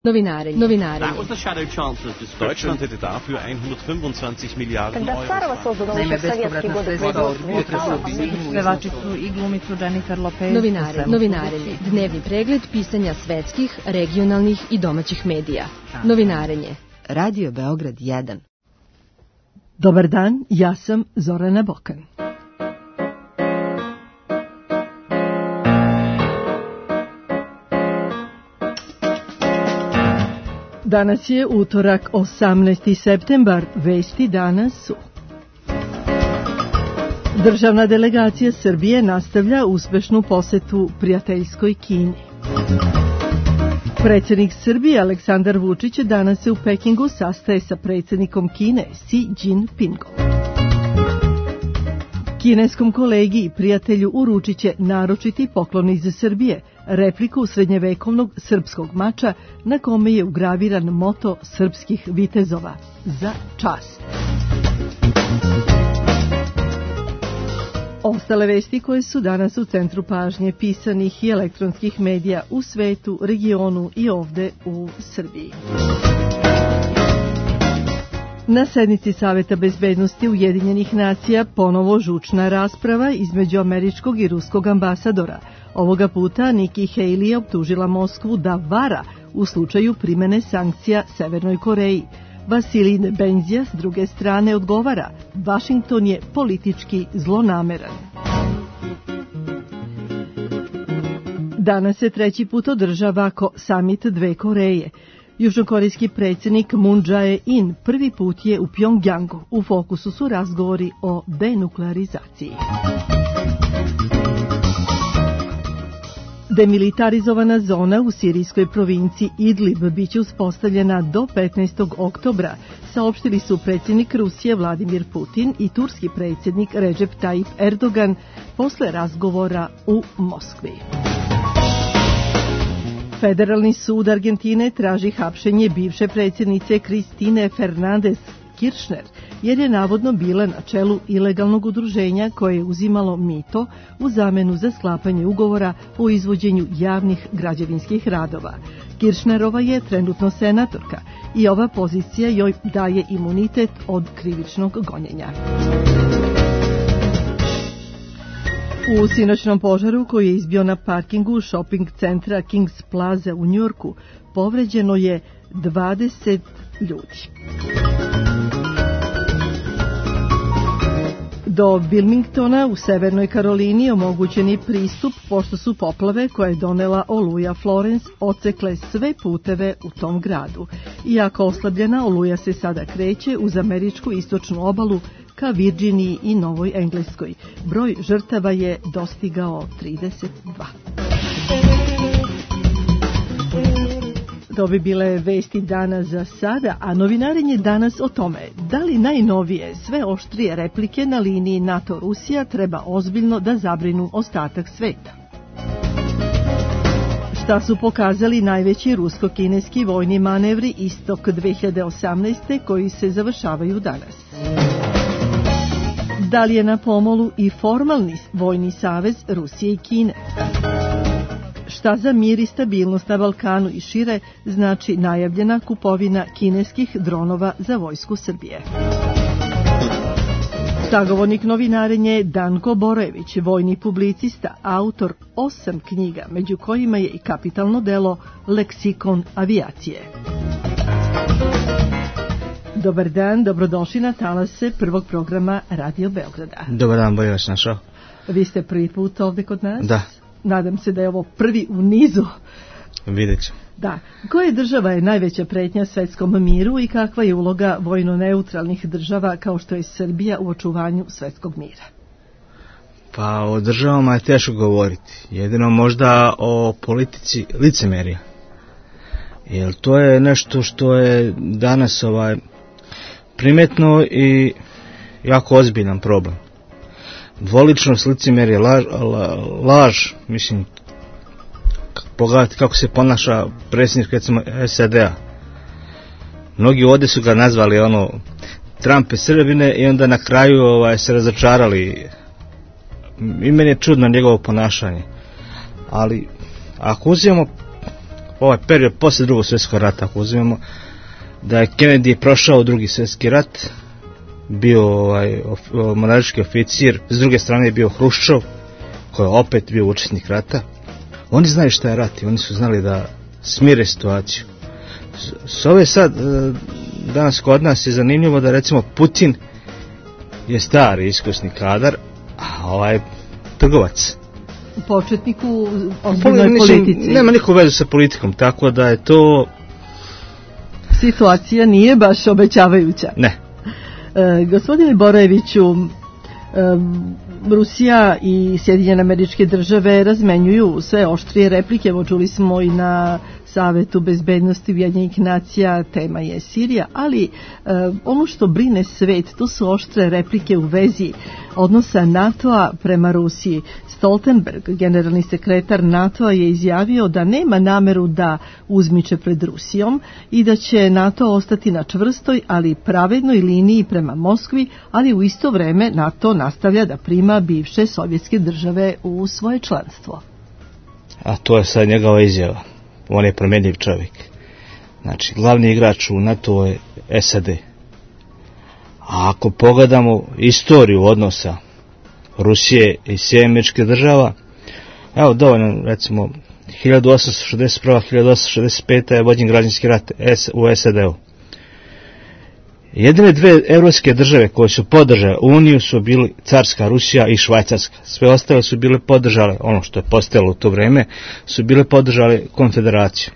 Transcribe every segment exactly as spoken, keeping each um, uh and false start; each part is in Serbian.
Novinarenje. Novinarenje. That was the shadow chancellor's description. Deutschland hätte dafür hundertfünfundzwanzig Milliarden Euro. Naime, bespovratna sredstva od pevačicu i glumicu Jennifer Lopez. Novinarenje. Novinarenje. Dnevni pregled pisanja svetskih, regionalnih i domaćih medija. Novinarenje. Radio Beograd jedan. Dobar dan, ja sam Zorana Bokan. Danas je utorak, osamnaesti septembar. Vesti danas su: državna delegacija Srbije nastavlja uspešnu posetu prijateljskoj Kini. Predsjednik Srbije Aleksandar Vučić danas se u Pekingu sastaje sa predsjednikom Kine Xi Jinpingom. Kineskom kolegi i prijatelju uručit će naročiti poklon iz Srbije, repliku srednjevekovnog srpskog mača na kome je ugraviran moto srpskih vitezova: za čast. Ostale vesti koje su danas u centru pažnje pisanih i elektronskih medija u svetu, regionu i ovde u Srbiji. Na sednici Saveta bezbednosti Ujedinjenih nacija ponovo žučna rasprava između američkog i ruskog ambasadora. Ovoga puta Nikki Haley je optužila Moskvu da vara u slučaju primene sankcija Severnoj Koreji. Vasilij Nebenzija s druge strane odgovara: Vašington je politički zlonameran. Danas se treći put održava samit dve Koreje. Južnokorejski predsjednik Moon Jae-in prvi put je u Pjongjangu. U fokusu su razgovori o denuklearizaciji. Demilitarizovana zona u sirijskoj provinciji Idlib biće uspostavljena do petnaestog oktobra, saopštili su predsjednik Rusije Vladimir Putin i turski predsjednik Recep Tayyip Erdogan posle razgovora u Moskvi. Federalni sud Argentine traži hapšenje bivše predsjednice Kristine Fernandez Kirchner, jer je navodno bila na čelu ilegalnog udruženja koje je uzimalo mito u zamenu za sklapanje ugovora o izvođenju javnih građevinskih radova. Kirchnerova je trenutno senatorka i ova pozicija joj daje imunitet od krivičnog gonjenja. U sinoćnom požaru koji je izbio na parkingu shopping centra Kings Plaza u Njujorku povređeno je dvadeset ljudi. Do Wilmingtona u Severnoj Karolini omogućen je pristup pošto su poplave koje je donela oluja Florence odsekle sve puteve u tom gradu. Iako oslabljena, oluja se sada kreće uz američku istočnu obalu ka Virginiji i Novoj Engleskoj. Broj žrtava je dostigao trideset dva. To bi bile vesti dana za sada, a novinarenje danas o tome da li najnovije sve oštrije replike na liniji NATO-Rusija treba ozbiljno da zabrinu ostatak sveta. Šta su pokazali najveći rusko-kineski vojni manevri Istok dve hiljade osamnaeste koji se završavaju danas? Da li je na pomolu i formalni vojni savez Rusije i Kine? Šta za mir i stabilnost na Balkanu i šire znači najavljena kupovina kineskih dronova za vojsku Srbije? Sagovornik novinarenja je Danko Borojević, vojni publicista, autor osam knjiga, među kojima je i kapitalno delo Leksikon avijacije. Dobar dan, dobrodošli na talase prvog programa Radio Beograda. Dobar dan, bolje vas našao. Vi ste prvi put ovdje kod nas? Da. Nadam se da je ovo prvi u nizu. Vidjet ću. Da. Koja država je najveća pretnja svetskom miru i kakva je uloga vojno-neutralnih država kao što je Srbija u očuvanju svetskog mira? Pa o državama je teško govoriti. Jedino možda o politici licemerja. Jer to je nešto što je danas ovaj primetno i jako ozbiljan problem. Dvoličnost, licemerje, laž, la, laž, mislim, pogledajte kako se ponaša predsjednik recimo S A D-a. Mnogi ovdje su ga nazvali ono Trumpe Srbine i onda na kraju ovaj, se razočarali. I meni je čudno njegovo ponašanje. Ali ako uzimamo ovaj period posle drugog svjetskog rata, ako uzmemo, da je Kennedy prošao drugi svjetski rat, bio ovaj, of, monarhički oficir, s druge strane je bio Hruščov, koji je opet bio učesnik rata. Oni znaju šta je rat i oni su znali da smire situaciju. S, s ove sad, danas kod nas je zanimljivo da recimo Putin je stari iskusni kadar, a ovaj trgovac. Početnik u ozbiljnoj politici. Nema nikakvu vezu sa politikom, tako da je to... Situacija nije baš obećavajuća. Ne. E, gospodine Borojeviću, e, Rusija i Sjedinjene Američke Države razmenjuju sve oštrije replike, evo čuli smo i na Savetu bezbednosti Ujedinjenih nacija, tema je Sirija, ali e, ono što brine svet, to su oštre replike u vezi odnosa NATO-a prema Rusiji. Stoltenberg, generalni sekretar NATO-a, je izjavio da nema nameru da uzmiče pred Rusijom i da će NATO ostati na čvrstoj, ali pravednoj liniji prema Moskvi, ali u isto vreme NATO nastavlja da prima bivše sovjetske države u svoje članstvo. A to je sad njegova izjava. On je promenljiv čovjek. Znači, glavni igrač u NATO je S A D. A ako pogledamo istoriju odnosa Rusije i Sjedinjenih Američkih Država, evo dovoljno, recimo, hiljadu osamsto šezdeset prva do hiljadu osamsto šezdeset peta je vođen građanski rat u S A D-u. Jedine dve evropske države koje su podržale Uniju su bili Carska Rusija i Švajcarska. Sve ostale su bile podržale, ono što je postojalo u to vreme, su bile podržale konfederaciju.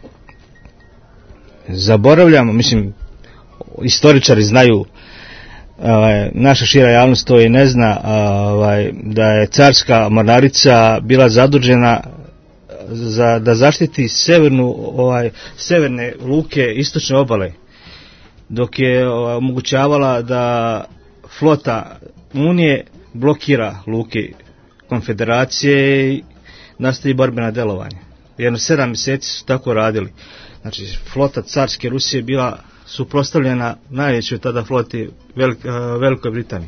Zaboravljamo, mislim, istoričari znaju, ovaj, naša šira javnost to i ne zna, ovaj, da je carska mornarica bila zadužena za da zaštiti severnu, ovaj, severne luke istočne obale, dok je omogućavala da flota Unije blokira luke konfederacije i nastavi borbena delovanja. Jedno sedam mjeseci su tako radili. Znači, flota carske Rusije bila suprotstavljena najvećoj tada floti Velik, Velikoj Britaniji.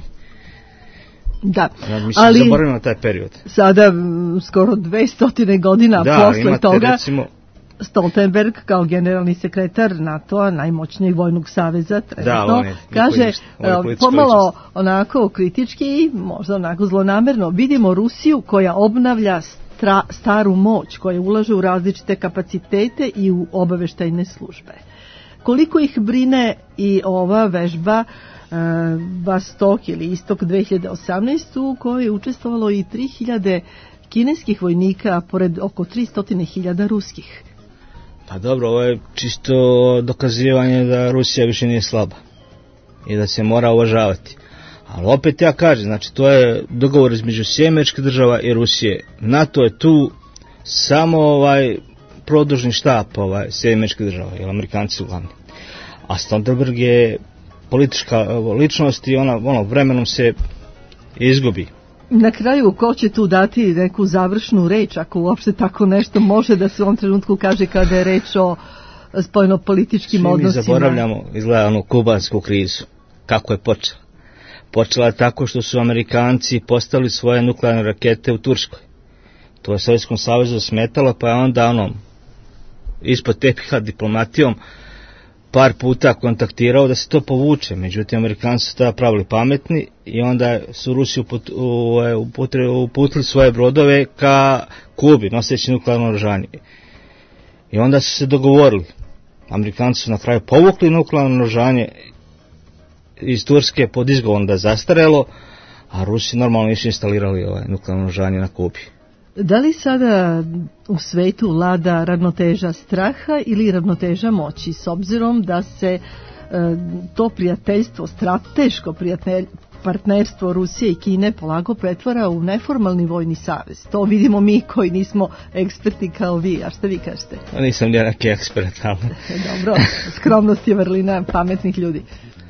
Da, mislim, ali zaboravimo taj period. Sada m, skoro dvesto godina da, posle imate, toga, recimo, Stoltenberg kao generalni sekretar NATO-a, najmoćnijeg vojnog saveza, trenutno, da, kaže pomalo onako kritički, možda onako zlonamerno, vidimo Rusiju koja obnavlja stra, staru moć, koja ulaže u različite kapacitete i u obaveštajne službe. Koliko ih brine i ova vežba e, Vostok ili Istok dve hiljade osamnaeste u kojoj je učestvovalo i tri hiljade kineskih vojnika, pored oko tristo hiljada ruskih. Pa dobro, ovo je čisto dokazivanje da Rusija više nije slaba i da se mora uvažavati. Ali opet ja kažem, znači to je dogovor između Sjedinjenih Američkih Država i Rusije. NATO je tu samo ovaj produžni štap ovaj Sjedinjenih Američkih Država, jer Amerikanci su glavni. A Stoltenberg je politička ličnost i ona ono, vremenom se izgubi. Na kraju, ko će tu dati neku završnu reč, ako uopšte tako nešto može da se u ovom trenutku kaže kada je reč o spoljnopolitičkim odnosima? Svi mi zaboravljamo, izgleda, onu kubansku krizu. Kako je počela? Počela je tako što su Amerikanci postavili svoje nuklearne rakete u Turskoj. To je Sovjetskom savezu smetalo, pa je onda ono, ispod tepiha diplomatijom par puta kontaktirao da se to povuče. Međutim, Amerikanci su tada pravili pametni i onda su Rusi uput, uputili svoje brodove ka Kubi, noseći nuklearno oružanje. I onda su se dogovorili. Amerikanci su na kraju povukli nuklearno oružanje iz Turske pod izgovorom da je zastarelo, a Rusi normalno nisu instalirali ovaj nuklearno oružanje na Kubi. Da li sada u svetu vlada ravnoteža straha ili ravnoteža moći, s obzirom da se e, to prijateljstvo, strateško prijatelj, partnerstvo Rusije i Kine polako pretvara u neformalni vojni savez? To vidimo mi koji nismo eksperti kao vi, a šta vi kažete? Nisam neki ekspert, ali... Dobro, skromnost je vrlina pametnih ljudi.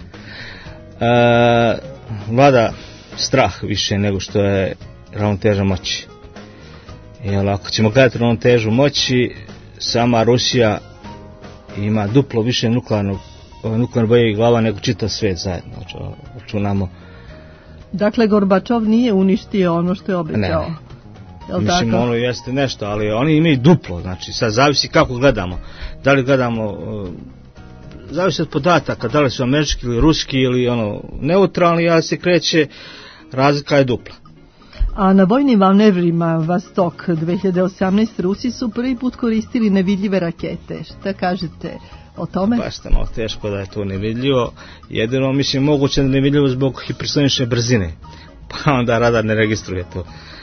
E, vlada strah više nego što je ravnoteža moći. Jer ako ćemo gledati ravnotežu moći, sama Rusija ima duplo više nuklearnog nuklearnog bojevih glava nego čitav svijet zajedno. Računamo. Dakle, Gorbačov nije uništio ono što je obećao. Ne, Jel Mislim, tako? ono jeste nešto, ali oni imaju duplo, znači sad zavisi kako gledamo. Da li gledamo, uh, zavisi od podataka, da li su američki ili ruski ili ono neutralni, ali se kreće, razlika je dupla. A na vojnim manevrima Vostok dve hiljade osamnaeste. Rusi su prvi put koristili nevidljive rakete. Šta kažete o tome? Baš je malo teško da je to nevidljivo. Jedino, mislim, moguće da nevidljivo zbog hipersonične brzine. Pa onda radar ne registruje to.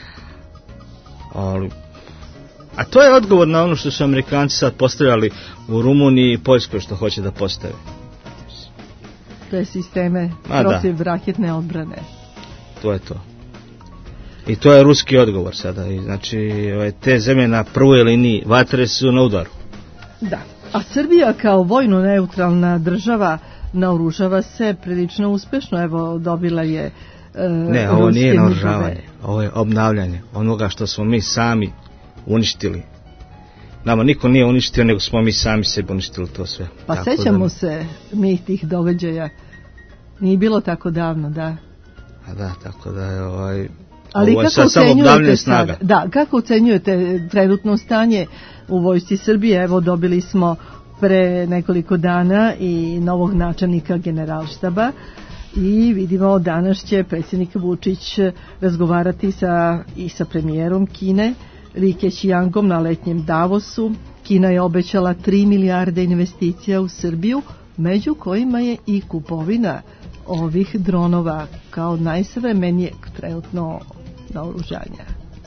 Ali, a to je odgovor na ono što su Amerikanci sad postavljali u Rumuniji i Poljskoj što hoće da postave. To je sisteme A, protiv raketne odbrane. To je to. I to je ruski odgovor sada. I znači, te zemlje na prvoj liniji vatre su na udaru. Da. A Srbija kao vojno neutralna država naoružava se prilično uspešno. Evo, dobila je e, Ne, ovo nije naoružavanje. Ovo je obnavljanje onoga što smo mi sami uništili. Nama niko nije uništio, nego smo mi sami sebi uništili to sve. Pa tako sećamo da... se mi tih događaja. Nije bilo tako davno, da. A da, tako da je ovaj... Ali ovo je kako sad samo obnavljanje snaga. Sad, da, kako ocenjujete trenutno stanje u vojsci Srbije? Evo, dobili smo pre nekoliko dana i novog načelnika generalštaba i vidimo danas će predsjednik Vučić razgovarati sa, i sa premijerom Kine, Li Keqiangom, na letnjem Davosu. Kina je obećala tri milijarde investicija u Srbiju, među kojima je i kupovina ovih dronova kao najsavremenijeg trenutno naoružanja.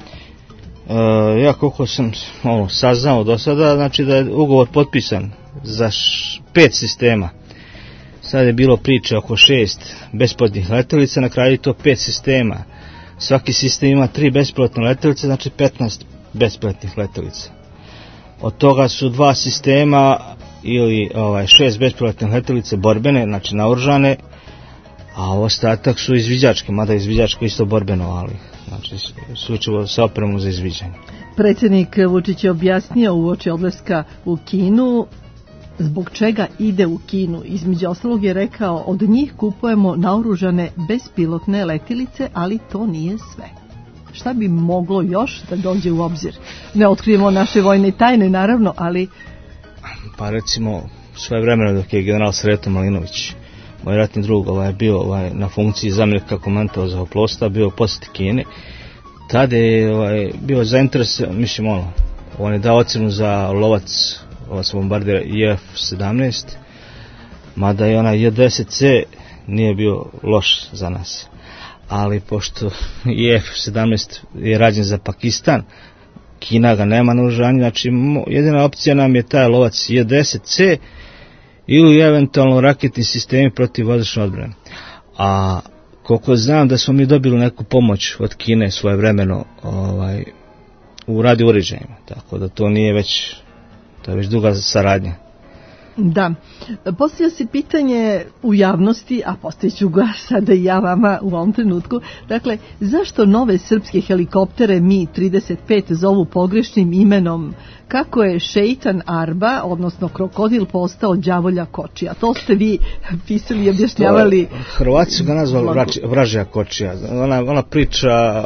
E, ja koliko sam ono, saznao do sada, znači da je ugovor potpisan za š, pet sistema. Sad je bilo priče oko šest bespilotnih letelica, na kraju je to pet sistema. Svaki sistem ima tri bespilotne letelice, znači petnaest bespilotnih letelica. Od toga su dva sistema ili ovaj, šest bespilotnih letelice borbene, znači naoružane, a ostatak su izviđačke, mada izviđačko isto borbeno, ali znači sučivo sa opremom za izviđanje. Predsjednik Vučić je objasnio uoči odlaska u Kinu zbog čega ide u Kinu. Između ostalog je rekao, od njih kupujemo naoružane bespilotne letilice, ali to nije sve. Šta bi moglo još da dođe u obzir? Ne otkrijemo naše vojne tajne, naravno, ali... Pa recimo, svoje vremena dok je general Sreto Malinović, moj ratni drug, ovaj, bio ovaj, na funkciji zamjenika komandanta zrakoplovstva, bio u posjeti Kine, tada je ovaj, bio zainteresovan, mislim ono, on je dao ocjenu za lovac, lovac bombardira I F sedamnaest, mada je ona I deset C nije bio loš za nas. Ali pošto I F sedamnaest je rađen za Pakistan, Kina ga nema na oružanju, znači jedina opcija nam je taj lovac I deset C ili eventualno raketni sistemi protiv vazdušne odbrane. A koliko znam da smo mi dobili neku pomoć od Kine svojevremeno ovaj, u radio uređajima, tako da to nije već, to je već duga saradnja. Da, postavlja se pitanje u javnosti, a postavit ću ga sada i ja vama u ovom trenutku, dakle, zašto nove srpske helikoptere Mi trideset pet zovu pogrešnim imenom? Kako je šeitan Arba, odnosno krokodil, postao đavolja kočija? To ste vi pisali i objašnjavali. To, Hrvati su ga nazvali vražja kočija. Ona, ona priča,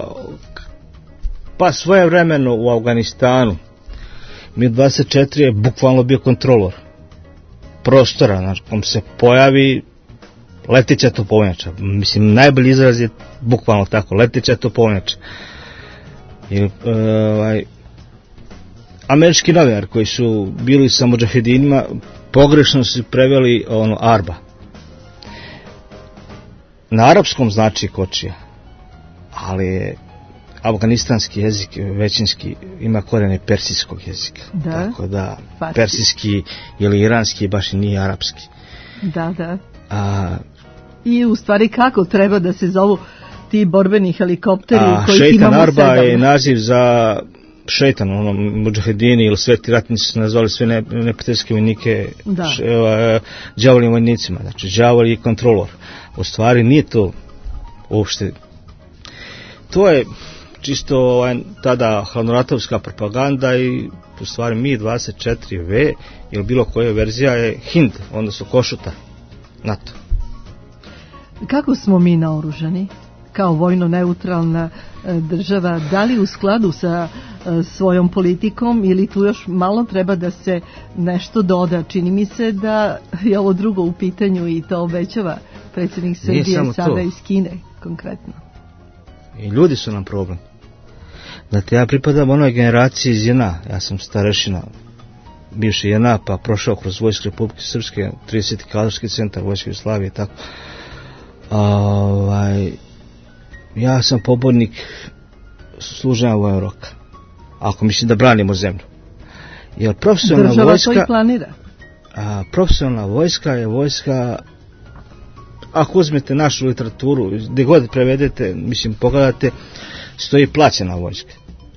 pa svoje vremeno u Afganistanu, Mi dvadeset četiri je bukvalno bio kontrolor prostora, znači kom se pojavi leteća topovnjača. Mislim, najbolji izraz je bukvalno tako, leteća topovnjača. I, ovaj, američki novinar koji su bili sa mudžahedinima pogrešno su preveli ono Arba. Na arapskom znači kočija, ali je afganistanski jezik većinski ima korijene persijskog jezika. Da? Tako da Farsi. persijski ili iranski baš i nije arapski. Da, da. A, I u stvari kako treba da se zovu ti borbeni helikopteri a koji šeitan imamo Arba sedam? je naziv za šeitan, ono, mudžahedini ili sveti ratnici su nazvali sve ne, neprijateljske vojnike đavoljim vojnicima, znači đavol je kontrolor. U stvari nije to uopšte, to je čisto ovaj, tada hladnoratovska propaganda i u stvari Mi dvadeset četiri V ili bilo koja verzija je Hind, onda su Košuta, NATO. Kako smo mi naoružani? Kao vojno neutralna država, da li u skladu sa svojom politikom ili tu još malo treba da se nešto doda? Čini mi se da je ovo drugo u pitanju i to obećava predsjednik Srbije sada to. Iz Kine konkretno. I ljudi su nam problem. Znate, ja pripadam onoj generaciji iz J N A, ja sam starešina bivši J N A, pa prošao kroz Vojsku Republike Srpske, trideseti kadrovski centar Vojske Jugoslavije i tako. Ovaj, ja sam pobornik služenja vojnog roka, ako mislim da branimo zemlju. Jer profesionalna država vojska, to i planira. A, profesionalna vojska je vojska, ako uzmete našu literaturu, gdje god prevedete, mislim, pogledate, stoji plaćena vojska.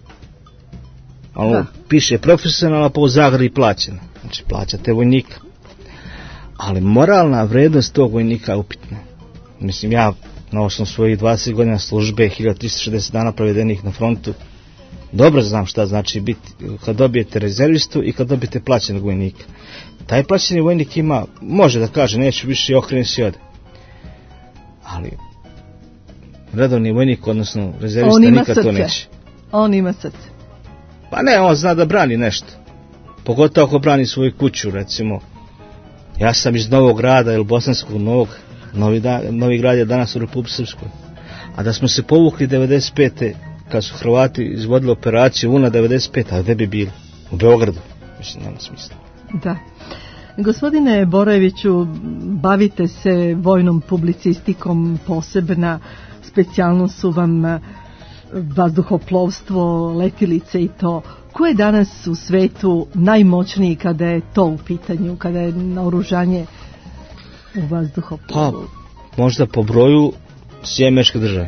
Ono piše profesionalna, pa u zagradi plaćena. Znači, plaćate vojnika. Ali moralna vrednost tog vojnika je upitna. Mislim, ja na osnovu svojih dvadeset godina službe, hiljadu trista šezdeset dana provedenih na frontu, dobro znam šta znači biti kad dobijete rezervistu i kad dobijete plaćenog vojnika. Taj plaćeni vojnik ima, može da kaže, neću više i okreni se ode. Ali redovni vojnik, odnosno rezervista, nikad to neće. On ima srce. Pa ne, on zna da brani nešto. Pogotovo ako brani svoju kuću, recimo. Ja sam iz Novog Grada ili Bosanskog Novog. Novi, da, Novi Grad je danas u Republici Srpskoj. A da smo se povukli devedeset pete kad su Hrvati izvodili operaciju U N A devedeset pete, a gde bi bili? U Beogradu. Mislim, nema smisla. Da. Gospodine Borojeviću, bavite se vojnom publicistikom, posebna specijalnost su vam vazduhoplovstvo, letilice i to. Ko je danas u svetu najmoćniji kada je to u pitanju, kada je naoružanje u vazduhoplovu? Pa, možda po broju Sjedinjene Američke Države.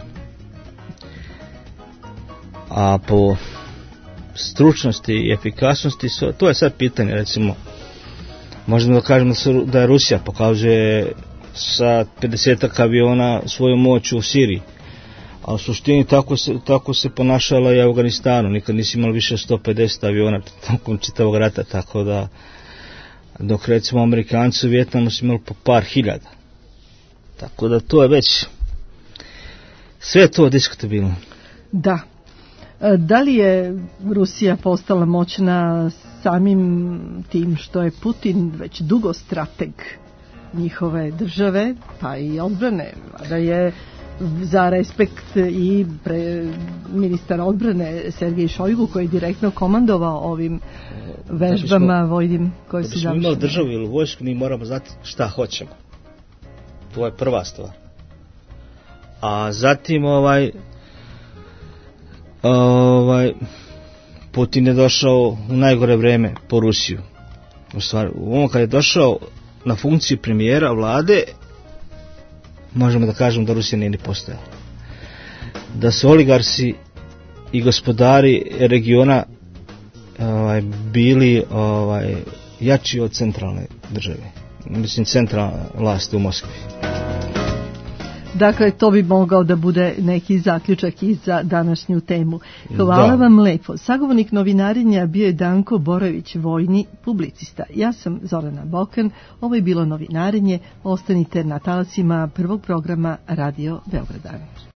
A po stručnosti i efikasnosti, to je sad pitanje, recimo, možemo da kažemo da je Rusija pokazuje sa pedesetak aviona svoju moć u Siriji. A u suštini tako se, tako se ponašala i Afganistanu. Nikad nisi imali više sto pedeset aviona tokom čitavog rata, tako da dok recimo Amerikanci u Vijetnamu su imali po par hiljada. Tako da to je već sve to diskutabilno. Da. Da li je Rusija postala moćna samim tim što je Putin već dugo strateg njihove države, pa i odbrane, da je za respekt i pre, ministar odbrane Sergej Šojgu koji je direktno komandovao ovim vežbama vojnim koji su završene. Da bismo imali državu ili vojsku, mi moramo znati šta hoćemo. To je prva stvar. A zatim ovaj ovaj Putin je došao u najgore vreme po Rusiju. U stvari, u ovom kad je došao na funkciju premijera vlade, možemo da kažemo da Rusija nije ni postojala. Da su oligarsi i gospodari regiona ovaj, bili ovaj, jači od centralne države. Mislim, centralna vlast u Moskvi. Dakle, to bi mogao da bude neki zaključak i za današnju temu. Hvala da. vam lepo. Sagovornik novinarenja bio je Danko Borojević, vojni publicista. Ja sam Zorana Bokan. Ovo je bilo novinarenje. Ostanite na talasima prvog programa Radio Beograda.